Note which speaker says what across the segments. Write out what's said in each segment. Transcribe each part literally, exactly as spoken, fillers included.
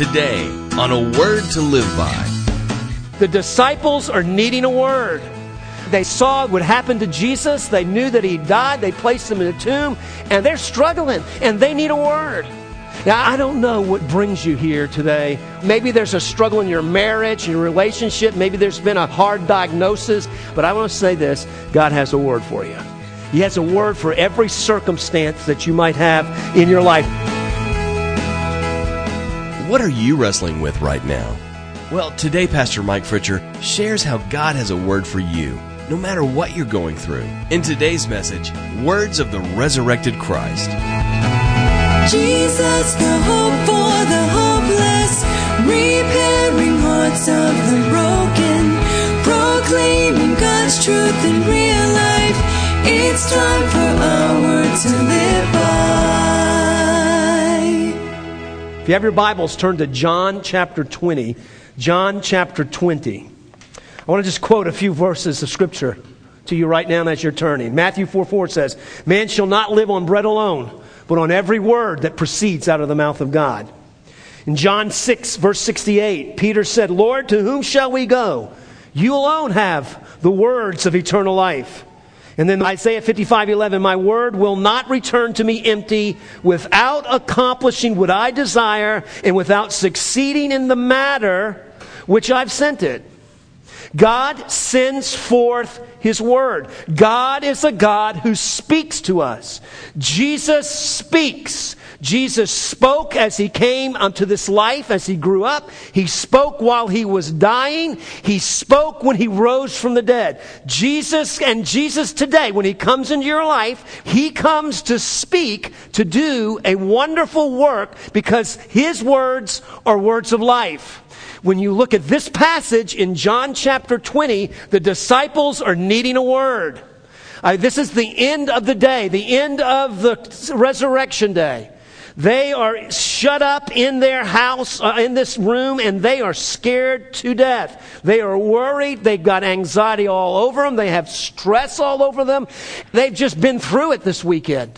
Speaker 1: Today on A Word to Live By.
Speaker 2: The disciples are needing a word. They saw what happened to Jesus. They knew that he died. They placed him in a tomb. And they're struggling. And they need a word. Now, I don't know what brings you here today. Maybe there's a struggle in your marriage, in your relationship. Maybe there's been a hard diagnosis. But I want to say this. God has a word for you. He has a word for every circumstance that you might have in your life.
Speaker 1: What are you wrestling with right now? Well, today Pastor Mike Fritcher shares how God has a word for you, no matter what you're going through. In today's message, Words of the Resurrected Christ.
Speaker 3: Jesus, the hope for the hopeless, repairing hearts of the broken, proclaiming God's truth in real life. It's time for our word to live by.
Speaker 2: If you have your Bibles, turn to John chapter twenty. John chapter twenty. I want to just quote a few verses of Scripture to you right now as you're turning. Matthew four four says, "Man shall not live on bread alone, but on every word that proceeds out of the mouth of God." In John six, verse sixty-eight, Peter said, "Lord, to whom shall we go? You alone have the words of eternal life." And then Isaiah fifty-five eleven, "My word will not return to me empty, without accomplishing what I desire and without succeeding in the matter which I've sent it." God sends forth His word. God is a God who speaks to us. Jesus speaks. Jesus spoke as He came unto this life, as He grew up. He spoke while He was dying. He spoke when He rose from the dead. Jesus and Jesus today, when He comes into your life, He comes to speak, to do a wonderful work, because His words are words of life. When you look at this passage in John chapter twenty, the disciples are needing a word. Uh, this is the end of the day, the end of the resurrection day. They are shut up in their house, uh, in this room, and they are scared to death. They are worried. They've got anxiety all over them. They have stress all over them. They've just been through it this weekend.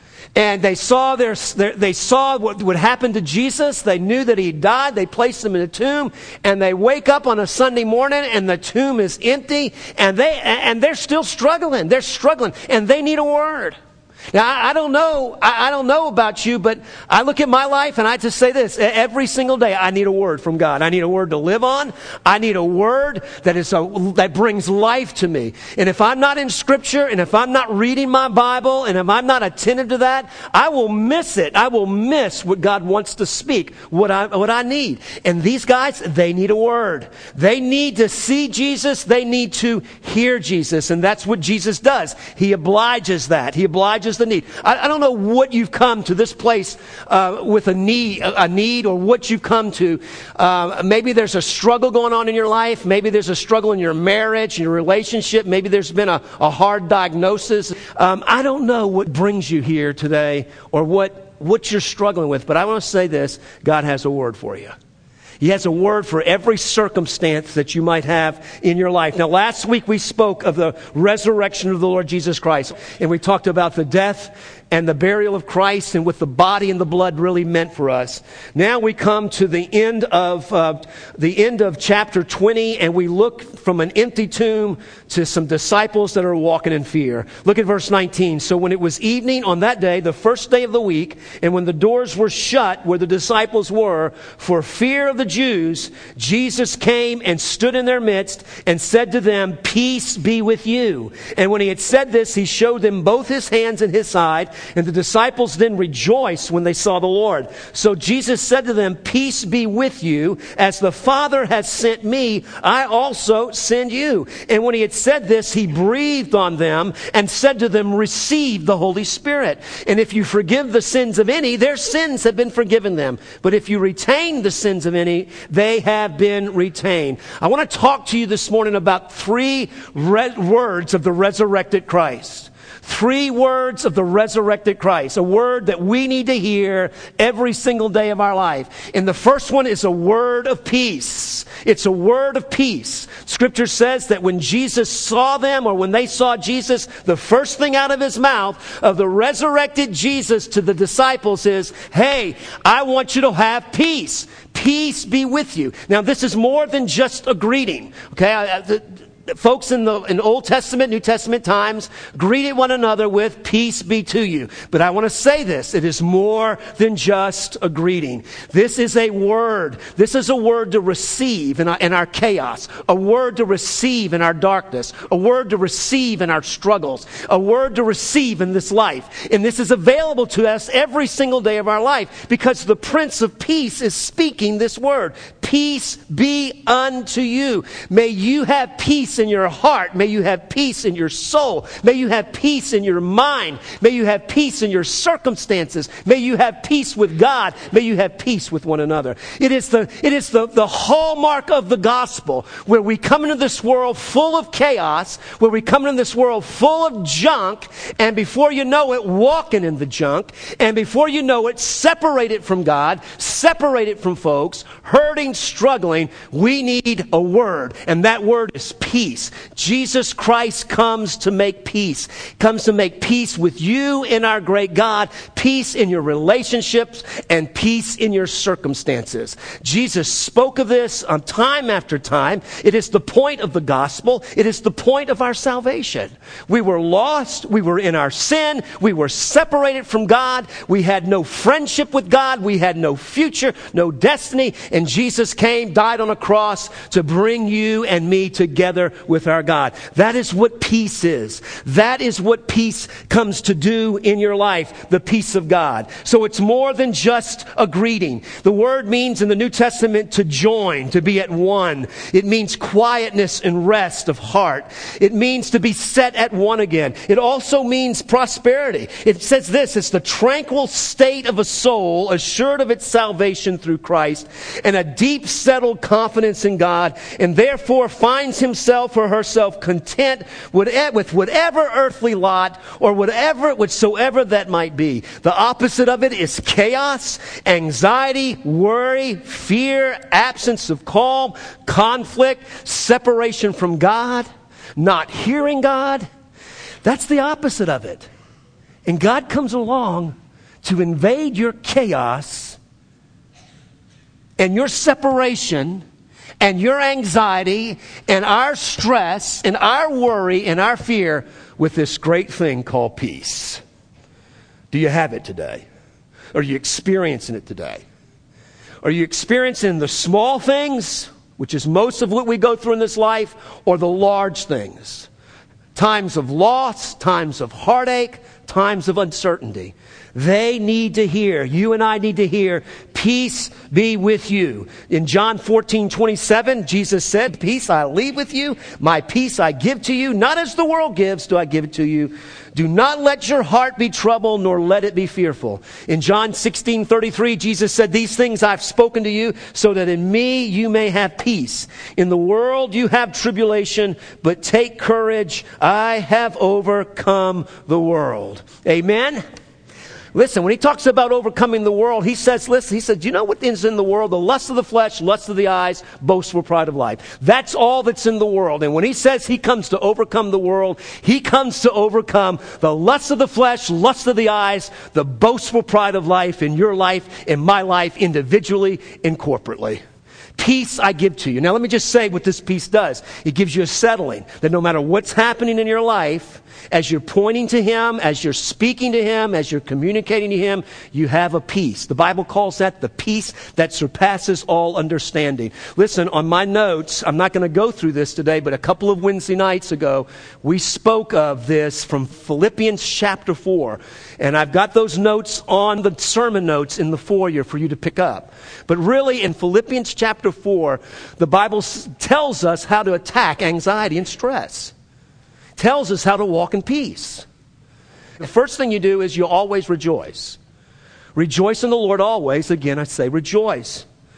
Speaker 2: And they saw their, their, they saw what would happen to Jesus. They knew that He died. They placed Him in a tomb. And they wake up on a Sunday morning and the tomb is empty. And they, and they're still struggling. They're struggling. And they need a word. Now, I, I don't know, I, I don't know about you, but I look at my life and I just say this, every single day I need a word from God. I need a word to live on. I need a word that is a, that brings life to me. And if I'm not in Scripture, and if I'm not reading my Bible, and if I'm not attentive to that, I will miss it. I will miss what God wants to speak, what I, what I need. And these guys, they need a word. They need to see Jesus. They need to hear Jesus. And that's what Jesus does. He obliges that. He obliges the need. I, I don't know what you've come to this place uh, with a need, a, a need, or what you've come to. Uh, maybe there's a struggle going on in your life. Maybe there's a struggle in your marriage, in your relationship. Maybe there's been a, a hard diagnosis. Um, I don't know what brings you here today, or what, what you're struggling with. But I want to say this. God has a word for you. He has a word for every circumstance that you might have in your life. Now, last week we spoke of the resurrection of the Lord Jesus Christ. And we talked about the death and the burial of Christ, and what the body and the blood really meant for us. Now we come to the end of uh, the end of chapter twenty, and we look from an empty tomb to some disciples that are walking in fear. Look at verse nineteen. "So when it was evening on that day, the first day of the week, and when the doors were shut where the disciples were, for fear of the Jews, Jesus came and stood in their midst and said to them, 'Peace be with you.' And when He had said this, He showed them both His hands and His side. And the disciples then rejoiced when they saw the Lord. So Jesus said to them, 'Peace be with you. As the Father has sent me, I also send you.' And when He had said this, He breathed on them and said to them, 'Receive the Holy Spirit. And if you forgive the sins of any, their sins have been forgiven them. But if you retain the sins of any, they have been retained.'" I want to talk to you this morning about three re- words of the resurrected Christ. Three words of the resurrected Christ, a word that we need to hear every single day of our life. And the first one is a word of peace. It's a word of peace. Scripture says that when Jesus saw them, or when they saw Jesus, the first thing out of his mouth of the resurrected Jesus to the disciples is, hey, I want you to have peace. Peace be with you. Now, this is more than just a greeting. Okay, I, I, the, Folks in the in Old Testament, New Testament times greeted one another with peace be to you. But I want to say this. It is more than just a greeting. This is a word. This is a word to receive in our, in our chaos. A word to receive in our darkness. A word to receive in our struggles. A word to receive in this life. And this is available to us every single day of our life because the Prince of Peace is speaking this word. Peace be unto you. May you have peace in your heart. May you have peace in your soul. May you have peace in your mind. May you have peace in your circumstances. May you have peace with God. May you have peace with one another. It is the, it is the, the hallmark of the gospel where we come into this world full of chaos, where we come into this world full of junk, and before you know it, walking in the junk, and before you know it, separated from God, separated from folks, hurting, struggling. We need a word, and that word is peace. Jesus Christ comes to make peace, comes to make peace with you and our great God, peace in your relationships, and peace in your circumstances. Jesus spoke of this on time after time. It is the point of the gospel. It is the point of our salvation. We were lost. We were in our sin. We were separated from God. We had no friendship with God. We had no future, no destiny. And Jesus came, died on a cross to bring you and me together with our God. That is what peace is. That is what peace comes to do in your life, the peace of God. So it's more than just a greeting. The word means in the New Testament to join, to be at one. It means quietness and rest of heart. It means to be set at one again. It also means prosperity. It says this, it's the tranquil state of a soul assured of its salvation through Christ and a deep settled confidence in God, and therefore finds himself or herself content with whatever earthly lot or whatever whatsoever that might be. The opposite of it is chaos, anxiety, worry, fear, absence of calm, conflict, separation from God, not hearing God. That's the opposite of it. And God comes along to invade your chaos and your separation and your anxiety and our stress and our worry and our fear with this great thing called peace. Do you have it today? Are you experiencing it today? Are you experiencing the small things, which is most of what we go through in this life, or the large things? Times of loss, times of heartache, times of uncertainty. They need to hear, you and I need to hear, peace be with you. In John fourteen twenty-seven, Jesus said, peace I leave with you, my peace I give to you. Not as the world gives do I give it to you. Do not let your heart be troubled, nor let it be fearful. In John sixteen thirty-three, Jesus said, these things I've spoken to you, so that in me you may have peace. In the world you have tribulation, but take courage. I have overcome the world. Amen? Listen, when he talks about overcoming the world, he says, listen, he said, do you know what is in the world? The lust of the flesh, lust of the eyes, boastful pride of life. That's all that's in the world. And when he says he comes to overcome the world, he comes to overcome the lust of the flesh, lust of the eyes, the boastful pride of life in your life, in my life, individually and corporately. Peace I give to you. Now let me just say what this peace does. It gives you a settling that no matter what's happening in your life, as you're pointing to Him, as you're speaking to Him, as you're communicating to Him, you have a peace. The Bible calls that the peace that surpasses all understanding. Listen, on my notes, I'm not going to go through this today, but a couple of Wednesday nights ago, we spoke of this from Philippians chapter four. And I've got those notes on the sermon notes in the foyer for you to pick up. But really, in Philippians chapter four, the Bible tells us how to attack anxiety and stress. Tells us how to walk in peace. The first thing you do is you always rejoice. Rejoice in the Lord always. Again, I say rejoice.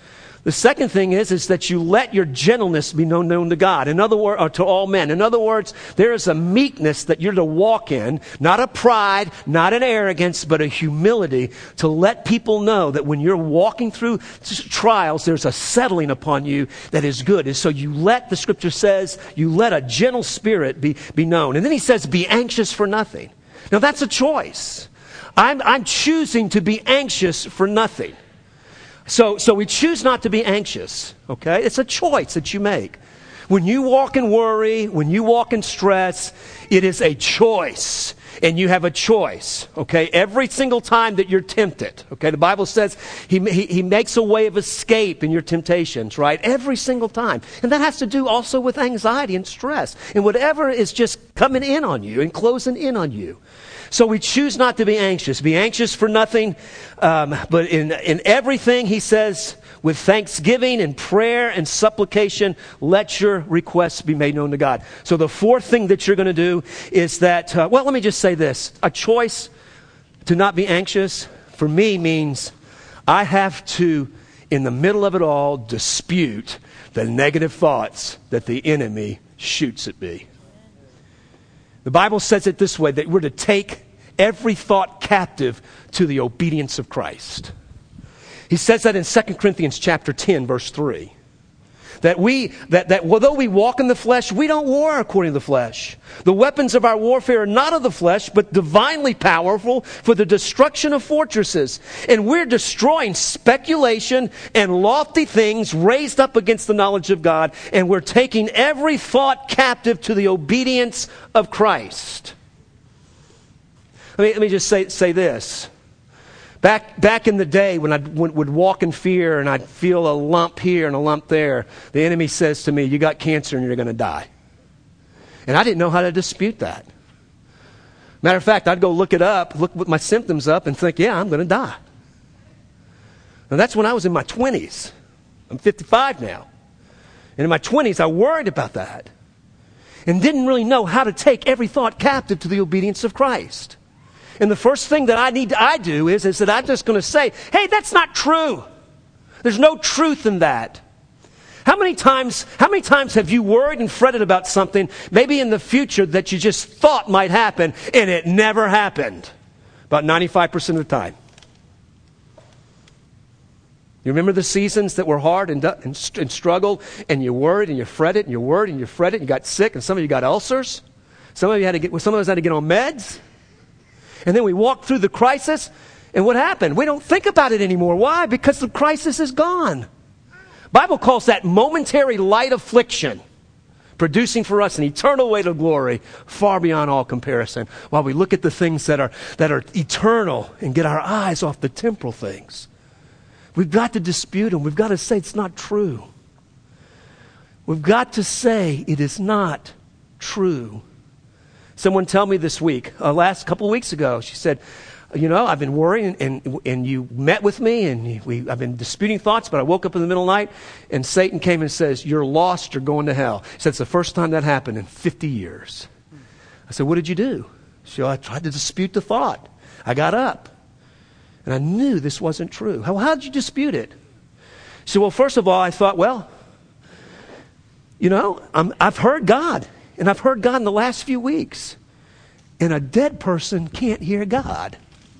Speaker 2: The second thing is, is that you let your gentleness be known, known to God. In other words, or to all men. In other words, there is a meekness that you're to walk in, not a pride, not an arrogance, but a humility to let people know that when you're walking through trials, there's a settling upon you that is good. And so you let, the scripture says, you let a gentle spirit be, be known. And then he says, be anxious for nothing. Now that's a choice. I'm, I'm choosing to be anxious for nothing. So, so we choose not to be anxious, okay? It's a choice that you make. When you walk in worry, when you walk in stress, it is a choice. And you have a choice, okay? Every single time that you're tempted, okay? The Bible says he, he, he makes a way of escape in your temptations, right? Every single time. And that has to do also with anxiety and stress and whatever is just coming in on you and closing in on you. So we choose not to be anxious. Be anxious for nothing, um, but in, in everything, he says, with thanksgiving and prayer and supplication, let your requests be made known to God. So the fourth thing that you're going to do is that, uh, well, let me just say this. A choice to not be anxious, for me, means I have to, in the middle of it all, dispute the negative thoughts that the enemy shoots at me. The Bible says it this way, that we're to take every thought captive to the obedience of Christ. He says that in Second Corinthians chapter ten, verse three. That we, that, that although we walk in the flesh, we don't war according to the flesh. The weapons of our warfare are not of the flesh, but divinely powerful for the destruction of fortresses. And we're destroying speculation and lofty things raised up against the knowledge of God. And we're taking every thought captive to the obedience of Christ. Let me, let me just say, say this. Back back in the day when I would walk in fear and I'd feel a lump here and a lump there, the enemy says to me, you got cancer and you're going to die. And I didn't know how to dispute that. Matter of fact, I'd go look it up, look my symptoms up and think, yeah, I'm going to die. Now that's when I was in my twenties. I'm fifty-five now. And in my twenties, I worried about that and didn't really know how to take every thought captive to the obedience of Christ. And the first thing that I need to, I do is, is that I'm just going to say, hey, that's not true. There's no truth in that. How many times, how many times have you worried and fretted about something, maybe in the future, that you just thought might happen, and it never happened? About ninety-five percent of the time. You remember the seasons that were hard and, and, and struggled, and you worried and you fretted, and you worried and you fretted, and you got sick, and some of you got ulcers. Some of you had to get, some of us had to get on meds. And then we walked through the crisis, and what happened? We don't think about it anymore. Why? Because the crisis is gone. The Bible calls that momentary light affliction, producing for us an eternal weight of glory far beyond all comparison, while we look at the things that are, that are eternal and get our eyes off the temporal things. We've got to dispute them. We've got to say it's not true. We've got to say it is not true. Someone tell me this week, uh, last couple of weeks ago, she said, you know, I've been worrying, and and you met with me, and we I've been disputing thoughts, but I woke up in the middle of the night, and Satan came and says, you're lost, you're going to hell. He said, it's the first time that happened in fifty years. I said, what did you do? She said, I tried to dispute the thought. I got up, and I knew this wasn't true. How, how did you dispute it? She said, well, first of all, I thought, well, you know, I'm, I've heard God. And I've heard God in the last few weeks. And a dead person can't hear God.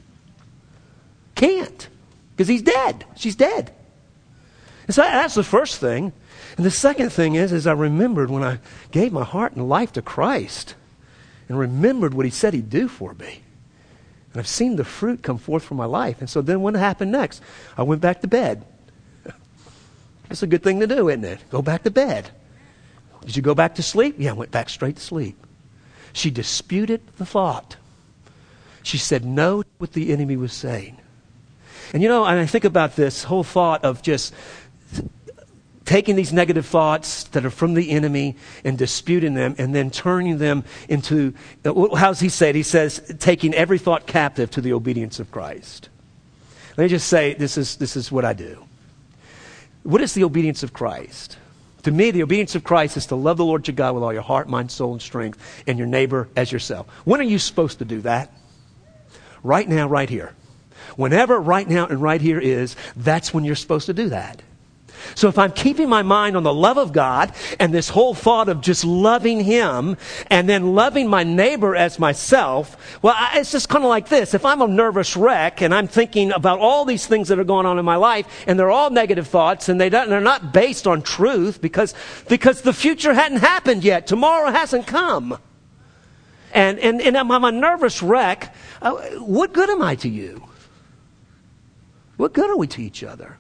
Speaker 2: Can't. Because he's dead. She's dead. And so that's the first thing. And the second thing is, is I remembered when I gave my heart and life to Christ and remembered what he said he'd do for me. And I've seen the fruit come forth from my life. And so then what happened next? I went back to bed. That's a good thing to do, isn't it? Go back to bed. Did you go back to sleep? Yeah, I went back straight to sleep. She disputed the thought. She said no to what the enemy was saying. And you know, and I think about this whole thought of just taking these negative thoughts that are from the enemy and disputing them and then turning them into, how's he say it? He says, taking every thought captive to the obedience of Christ. Let me just say, this is, this is what I do. What is the obedience of Christ? To me, the obedience of Christ is to love the Lord your God with all your heart, mind, soul, and strength, and your neighbor as yourself. When are you supposed to do that? Right now, right here. Whenever right now and right here is, that's when you're supposed to do that. So if I'm keeping my mind on the love of God and this whole thought of just loving Him and then loving my neighbor as myself, well, I, it's just kind of like this. If I'm a nervous wreck and I'm thinking about all these things that are going on in my life and they're all negative thoughts and they don't, they're not based on truth because, because the future hadn't happened yet. Tomorrow hasn't come. And, and, and I'm, I'm a nervous wreck. Uh, what good am I to you? What good are we to each other?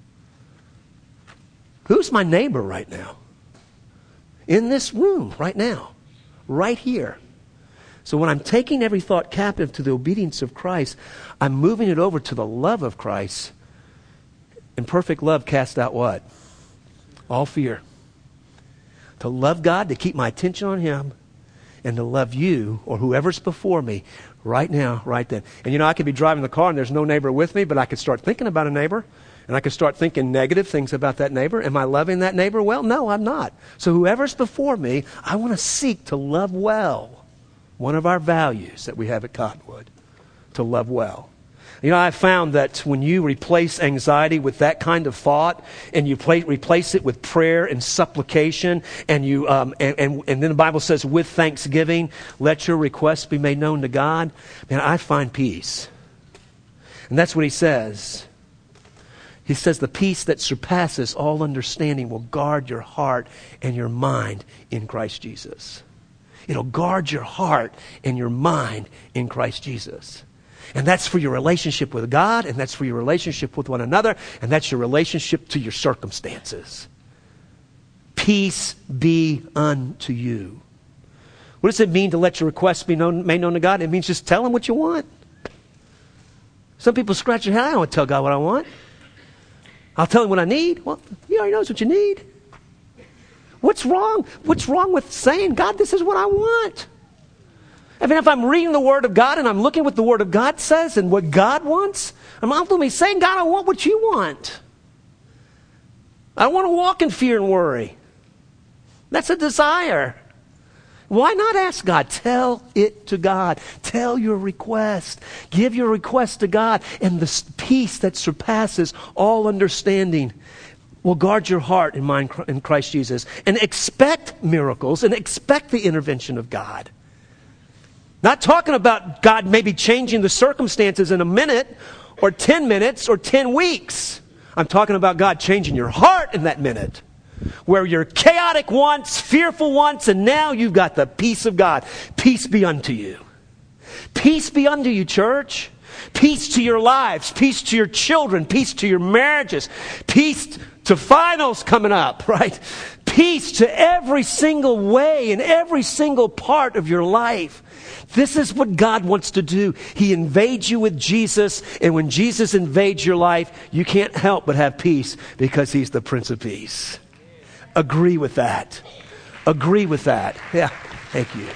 Speaker 2: Who's my neighbor right now? In this room right now. Right here. So when I'm taking every thought captive to the obedience of Christ, I'm moving it over to the love of Christ. And perfect love casts out what? All fear. To love God, to keep my attention on Him, and to love you or whoever's before me right now, right then. And you know, I could be driving the car and there's no neighbor with me, but I could start thinking about a neighbor. And I could start thinking negative things about that neighbor. Am I loving that neighbor well? No, I'm not. So whoever's before me, I want to seek to love well. One of our values that we have at Cottonwood, to love well. You know, I found that when you replace anxiety with that kind of thought, and you play, replace it with prayer and supplication, and you um, and, and and then the Bible says, with thanksgiving, let your requests be made known to God. Man, I find peace. And that's what He says. He says, the peace that surpasses all understanding will guard your heart and your mind in Christ Jesus. It'll guard your heart and your mind in Christ Jesus. And that's for your relationship with God, and that's for your relationship with one another, and that's your relationship to your circumstances. Peace be unto you. What does it mean to let your requests be known, made known to God? It means just tell Him what you want. Some people scratch their head, I don't want to tell God what I want. I'll tell Him what I need. Well, He already knows what you need. What's wrong? What's wrong with saying, God, this is what I want? I mean, if I'm reading the Word of God and I'm looking what the Word of God says and what God wants, I'm ultimately saying, God, I want what you want. I don't want to walk in fear and worry. That's a desire. Why not ask God? Tell it to God. Tell your request. Give your request to God. And the peace that surpasses all understanding will guard your heart and mind in Christ Jesus. And expect miracles and expect the intervention of God. Not talking about God maybe changing the circumstances in a minute or ten minutes or ten weeks. I'm talking about God changing your heart in that minute. Where you're chaotic once, fearful once, and now you've got the peace of God. Peace be unto you. Peace be unto you, church. Peace to your lives. Peace to your children. Peace to your marriages. Peace to finals coming up, right? Peace to every single way in every single part of your life. This is what God wants to do. He invades you with Jesus, and when Jesus invades your life, you can't help but have peace because He's the Prince of Peace. Agree with that. Agree with that. Yeah, thank you.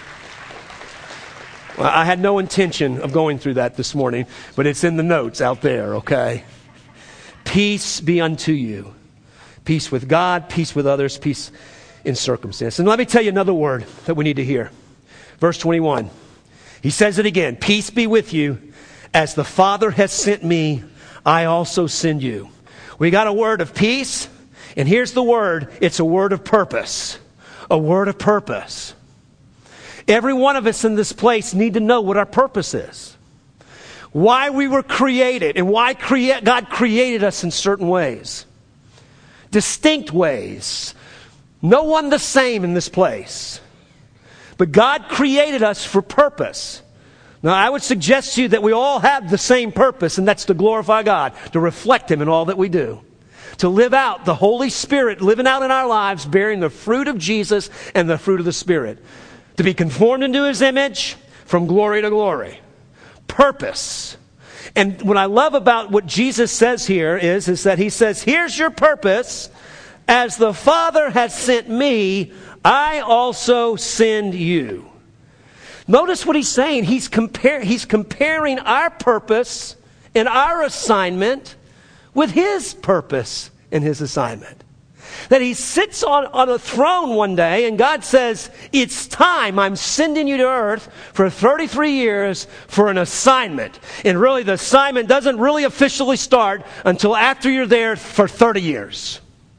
Speaker 2: Well, I had no intention of going through that this morning, but it's in the notes out there, okay? Peace be unto you. Peace with God, peace with others, peace in circumstance. And let me tell you another word that we need to hear. Verse twenty-one. He says it again. Peace be with you. As the Father has sent me, I also send you. We got a word of peace. And here's the word. It's a word of purpose. A word of purpose. Every one of us in this place need to know what our purpose is. Why we were created and why crea- God created us in certain ways. Distinct ways. No one the same in this place. But God created us for purpose. Now, I would suggest to you that we all have the same purpose, and that's to glorify God, to reflect Him in all that we do. To live out the Holy Spirit, living out in our lives, bearing the fruit of Jesus and the fruit of the Spirit. To be conformed into His image from glory to glory. Purpose. And what I love about what Jesus says here is, is that He says, here's your purpose. As the Father has sent me, I also send you. Notice what He's saying. He's, compar- he's comparing our purpose and our assignment with His purpose and His assignment. That He sits on, on a throne one day and God says, it's time. I'm sending you to earth for thirty-three years for an assignment. And really the assignment doesn't really officially start until after you're there for thirty years.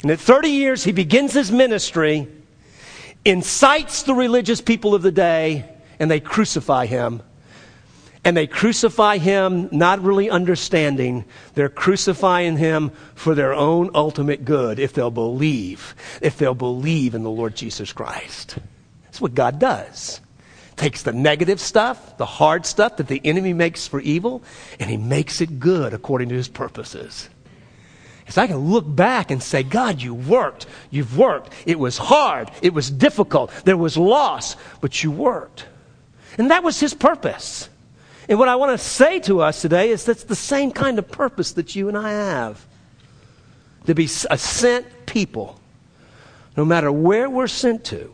Speaker 2: And at thirty years, he begins his ministry, incites the religious people of the day, and they crucify him. And they crucify him not really understanding. They're crucifying him for their own ultimate good if they'll believe, if they'll believe in the Lord Jesus Christ. That's what God does. Takes the negative stuff, the hard stuff that the enemy makes for evil, and he makes it good according to his purposes. So I can look back and say, God, you worked. You've worked. It was hard. It was difficult. There was loss, but you worked. And that was his purpose. And what I want to say to us today is that's the same kind of purpose that you and I have. To be a sent people, no matter where we're sent to.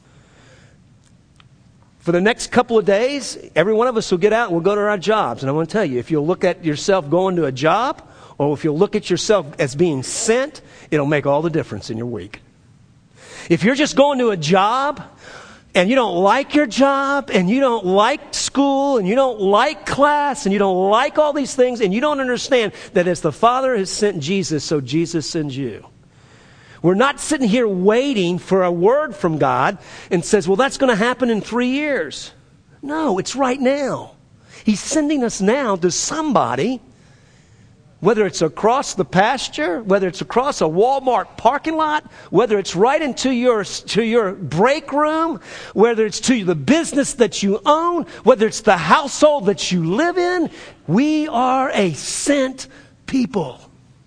Speaker 2: For the next couple of days, every one of us will get out and we'll go to our jobs. And I want to tell you, if you'll look at yourself going to a job, or if you'll look at yourself as being sent, it'll make all the difference in your week. If you're just going to a job, and you don't like your job, and you don't like school, and you don't like class, and you don't like all these things, and you don't understand that as the Father has sent Jesus, so Jesus sends you. We're not sitting here waiting for a word from God and says, well, that's going to happen in three years. No, it's right now. He's sending us now to somebody, whether it's across the pasture, whether it's across a Walmart parking lot, whether it's right into your, to your break room, whether it's to the business that you own, whether it's the household that you live in. We are a sent people.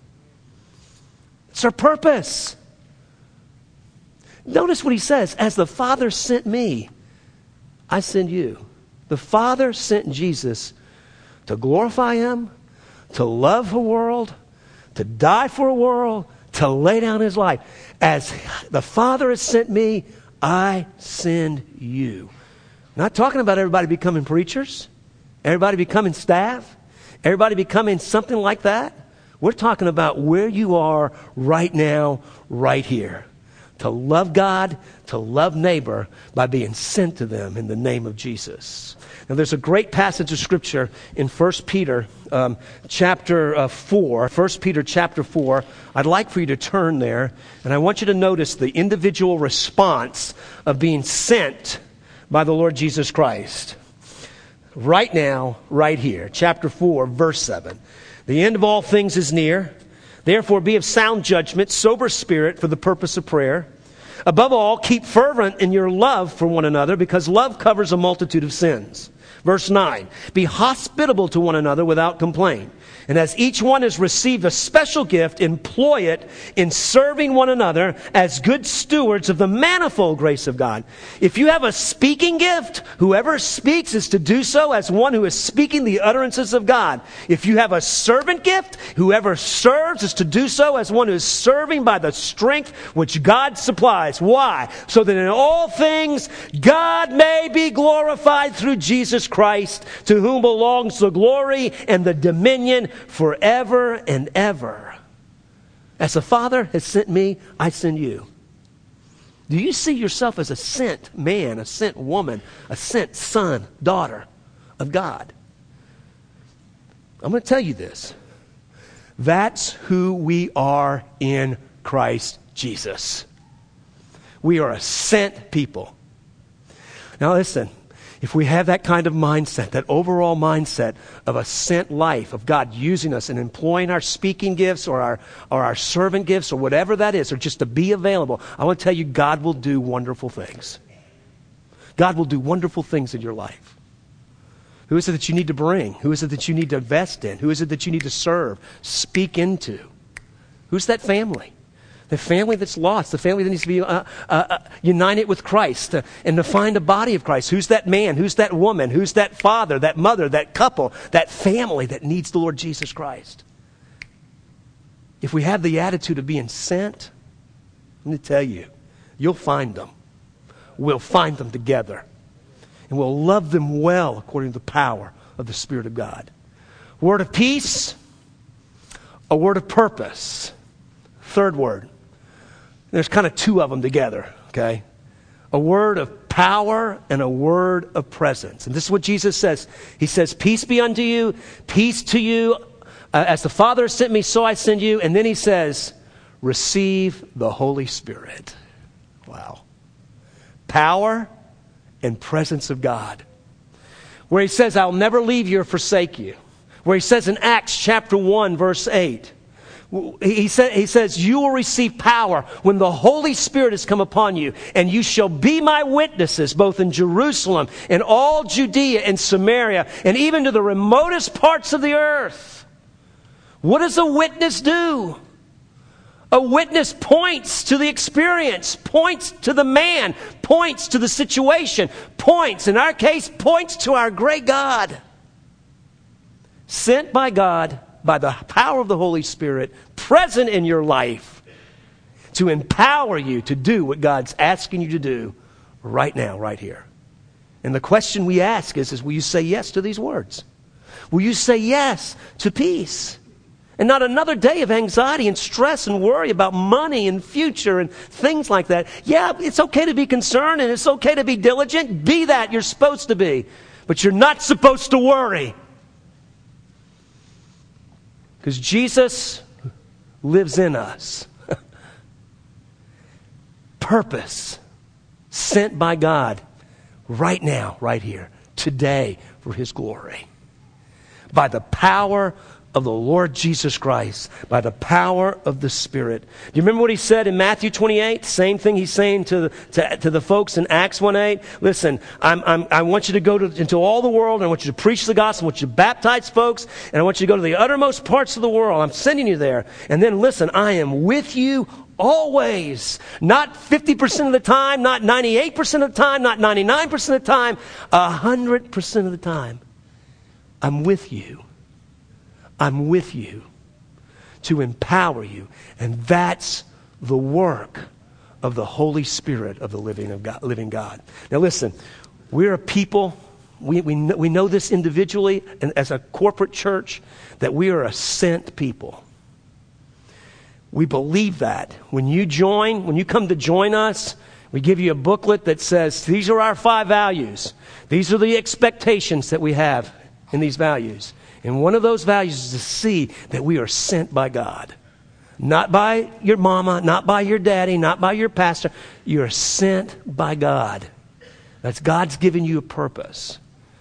Speaker 2: It's our purpose. Notice what he says, as the Father sent me, I send you. The Father sent Jesus to glorify him, to love a world, to die for a world, to lay down his life. As the Father has sent me, I send you. Not talking about everybody becoming preachers, everybody becoming staff, everybody becoming something like that. We're talking about where you are right now, right here. To love God, to love neighbor by being sent to them in the name of Jesus. Now there's a great passage of Scripture in First Peter um, chapter uh, four. First Peter chapter four. I'd like for you to turn there, and I want you to notice the individual response of being sent by the Lord Jesus Christ. Right now, right here. Chapter four, verse seven. The end of all things is near. Therefore, be of sound judgment, sober spirit for the purpose of prayer. Above all, keep fervent in your love for one another, because love covers a multitude of sins. Verse nine, be hospitable to one another without complaint. And as each one has received a special gift, employ it in serving one another as good stewards of the manifold grace of God. If you have a speaking gift, whoever speaks is to do so as one who is speaking the utterances of God. If you have a servant gift, whoever serves is to do so as one who is serving by the strength which God supplies. Why? So that in all things God may be glorified through Jesus Christ, to whom belongs the glory and the dominion forever and ever. As the Father has sent me, I send you. Do you see yourself as a sent man, a sent woman, a sent son, daughter of God? I'm going to tell you this. That's who we are in Christ Jesus. We are a sent people. Now listen. If we have that kind of mindset, that overall mindset of a sent life, of God using us and employing our speaking gifts or our, or our servant gifts or whatever that is, or just to be available, I want to tell you, God will do wonderful things. God will do wonderful things in your life. Who is it that you need to bring? Who is it that you need to invest in? Who is it that you need to serve, speak into? Who's that family? The family that's lost, the family that needs to be uh, uh, uh, united with Christ uh, and to find a body of Christ. Who's that man? Who's that woman? Who's that father, that mother, that couple, that family that needs the Lord Jesus Christ? If we have the attitude of being sent, let me tell you, you'll find them. We'll find them together. And we'll love them well according to the power of the Spirit of God. Word of peace, a word of purpose. Third word. There's kind of two of them together, okay? A word of power and a word of presence. And this is what Jesus says. He says, peace be unto you, peace to you. Uh, as the Father sent me, so I send you. And then he says, receive the Holy Spirit. Wow. Power and presence of God. Where he says, I'll never leave you or forsake you. Where he says in Acts chapter one, verse eight, he, sa- he says, you will receive power when the Holy Spirit has come upon you, and you shall be my witnesses both in Jerusalem and all Judea and Samaria and even to the remotest parts of the earth. What does a witness do? A witness points to the experience, points to the man, points to the situation, points, in our case, points to our great God. Sent by God, by the power of the Holy Spirit, present in your life to empower you to do what God's asking you to do right now, right here. And the question we ask is, is will you say yes to these words? Will you say yes to peace? And not another day of anxiety and stress and worry about money and future and things like that. Yeah, it's okay to be concerned and it's okay to be diligent. Be that. You're supposed to be. But you're not supposed to worry. Because Jesus lives in us. Purpose. Sent by God. Right now, right here. Today for His glory. By the power of the Lord Jesus Christ, by the power of the Spirit. Do you remember what He said in Matthew twenty-eight? Same thing He's saying to, to, to the folks in Acts one eight. Listen, I'm, I'm, I want you to go to, into all the world, and I want you to preach the gospel, I want you to baptize folks, and I want you to go to the uttermost parts of the world. I'm sending you there. And then listen, I am with you always. Not fifty percent of the time, not ninety-eight percent of the time, not ninety-nine percent of the time, one hundred percent of the time. I'm with you. I'm with you to empower you. And that's the work of the Holy Spirit of the living, of God, living God. Now listen, we're a people, we, we, know, we know this individually and as a corporate church, that we are a sent people. We believe that. When you join, when you come to join us, we give you a booklet that says, these are our five values. These are the expectations that we have in these values. And one of those values is to see that we are sent by God. Not by your mama, not by your daddy, not by your pastor. You are sent by God. That's God's given you a purpose.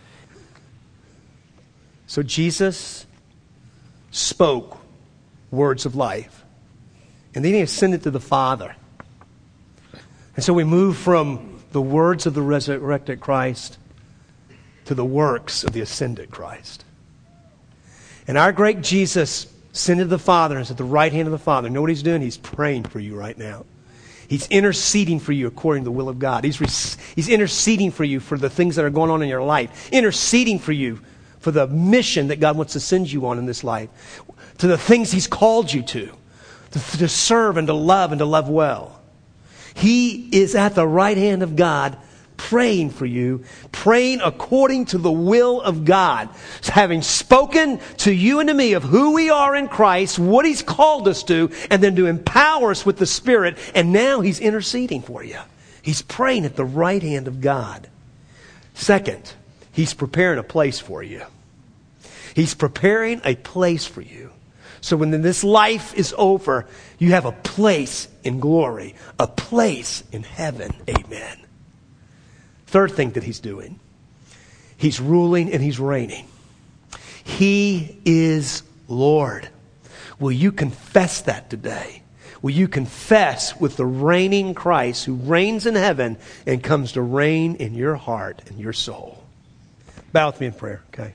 Speaker 2: So Jesus spoke words of life. And then He ascended to the Father. And so we move from the words of the resurrected Christ to the works of the ascended Christ. And our great Jesus ascended to the Father and is at the right hand of the Father. You know what He's doing? He's praying for you right now. He's interceding for you according to the will of God. He's, re- he's interceding for you for the things that are going on in your life. Interceding for you for the mission that God wants to send you on in this life. To the things He's called you to. To, to serve and to love and to love well. He is at the right hand of God praying for you, praying according to the will of God. Having spoken to you and to me of who we are in Christ, what He's called us to, and then to empower us with the Spirit. And now He's interceding for you. He's praying at the right hand of God. Second, He's preparing a place for you. He's preparing a place for you. So when this life is over, you have a place in glory, a place in heaven. Amen. Third thing that He's doing, He's ruling and He's reigning. He is Lord. Will you confess that today? Will you confess with the reigning Christ who reigns in heaven and comes to reign in your heart and your soul? Bow with me in prayer, okay?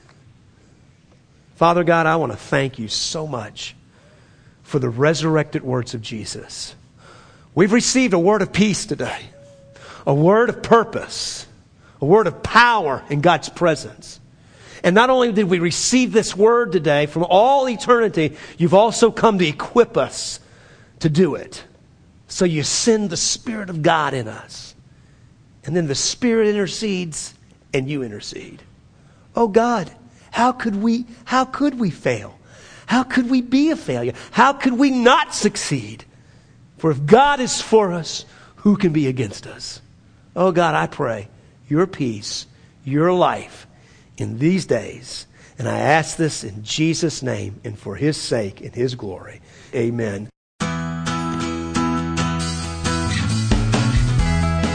Speaker 2: Father God, I want to thank You so much for the resurrected words of Jesus. We've received a word of peace today. A word of purpose, a word of power in God's presence. And not only did we receive this word today from all eternity, You've also come to equip us to do it. So You send the Spirit of God in us. And then the Spirit intercedes and You intercede. Oh God, how could we, how could we fail? How could we be a failure? How could we not succeed? For if God is for us, who can be against us? Oh God, I pray Your peace, Your life in these days. And I ask this in Jesus' name and for His sake and His glory. Amen.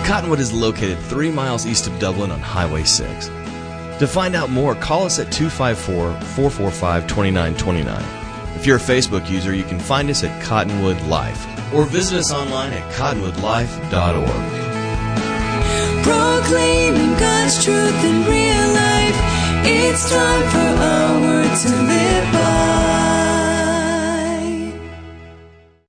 Speaker 1: Cottonwood is located three miles east of Dublin on Highway six. To find out more, call us at two five four, four four five, two nine two nine. If you're a Facebook user, you can find us at Cottonwood Life or visit us online at cottonwood life dot org.
Speaker 3: Proclaiming God's truth in real life. It's time for our word to live by.